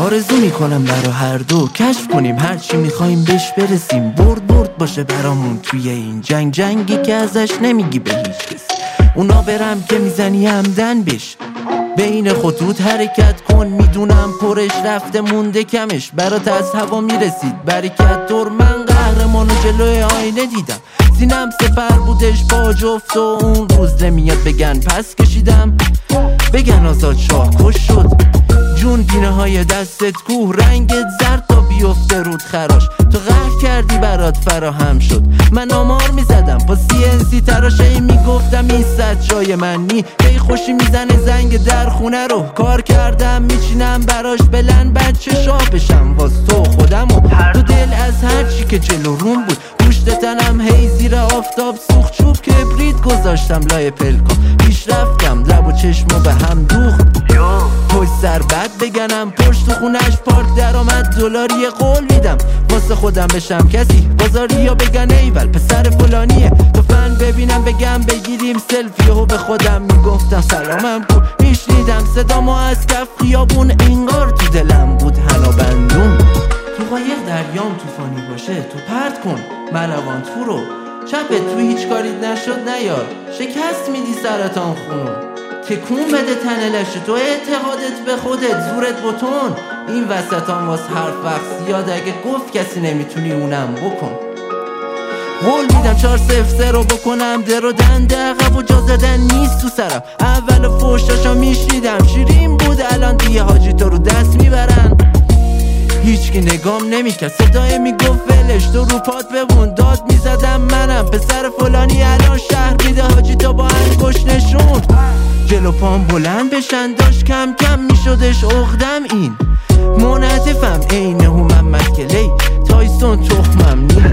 آرزو میکنم برا هر دو کشف کنیم هر چی میخوایم بهش برسیم. برد باشه برامون توی این جنگی که ازش نمیگی به هیچ کس. اونا برم که میزنی همدن بش، بین خطوط حرکت کن. میدونم پرش رفته مونده کمش، برات از هوا میرسید برکت. دور من قهرمانو جلوی آینه دیدم، سینم سپر بودش با جفت. و اون روز نمیاد بگن پس کشیدم، بگن آزاد شاه کش شد. جون پینه های دستت کوه، رنگت زرد تا بیفته رود خراش. تو قهر کردی برات فراهم شد، من آمار میزدم با CNC تراشه. میگفتم این صد جای من نی، هی خوشی میزنه زنگ در خونه رو. کار کردم میچینم براش بلند بچه شاه بشم واس تو خودمو. تو دل از هر چی که جلو روم بود، پشت تنم هی زیر آفتاب سوخت. چوب کبریت گذاشتم لای پلکام، پیش رفتم لب و چشمو به هم دوخت. پشت سر بد بگنم پشت تو خونش پارک درآمد دلاری قول میدم واسه خودم بشم کسی بازاری. یا بگن ایول پسر فلانیه، تو فن ببینم بگم بگیریم سلفی. و به خودم میگفتم سلامم کن، میشنیدم صدامو از کف خیابون. انگار تو دلم بود حنا بندون. تو قایق دریام طوفانی باشه، تو پرت کن ملوان تو رو. چپت تو هیچ کاریت نشد نیار، شکست میدی سرطان خونو. تکون بده تنلش تو، اعتقادت به خودت زورت بتون. این وسطان واس حرف وقت زیاد، اگه گفت کسی نمیتونی اونم بکن. قول میدم 4-0 رو بکنم در و دنده، عقب و جا زدن نیست تو سرم. اول فوشاشا میشنیدم شیرین بود، الان دیگه حاجی تو رو دست میبرن. هیچ که نگام نمیکرد، صدای میگفت ولش تو رو پات بمون. داد میزدم منم پسر فلانی، الان شهر میده حاجی تو با انگشت نشون. جلو پام بلند بشن داشت کم کم میشدش عقدم. این منعطفم عین محمد کلی، تایسون تخمم نی.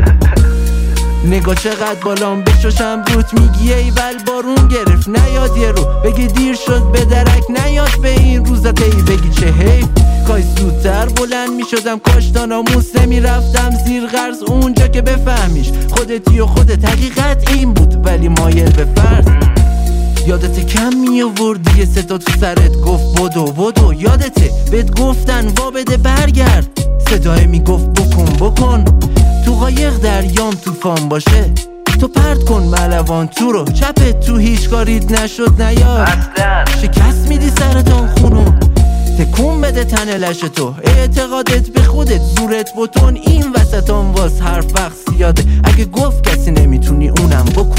نگاه چقدر بالام بشوشم روت میگی ایول بارون گرفت. نیاد یه رو بگی دیر شد به درک، نیاد به این روزت ای بگی چه حیف. کاش زودتر بلند میشدم، کاش تا ناموس نمیرفتم زیر قرض. اونجا که بفهمیش خودتی و خودت، حقیقت این بود ولی مایل به فرض. یادت کم می آوردی صدا تو سرت گفت بدو. یادته بهت گفتن وا بده برگرد، صدای میگفت بکن. تو قایق دریام طوفان باشه، تو پرت کن ملوان تو رو. چپت تو هیچ کاریت نشد نیار، شکست میدی سرطان خونو. تکون بده تنلش تو، اعتقادت به خودت زورت بتون. این وسطان واس حرف وقت زیاده، اگه گفت کسی نمیتونی اونم بکن.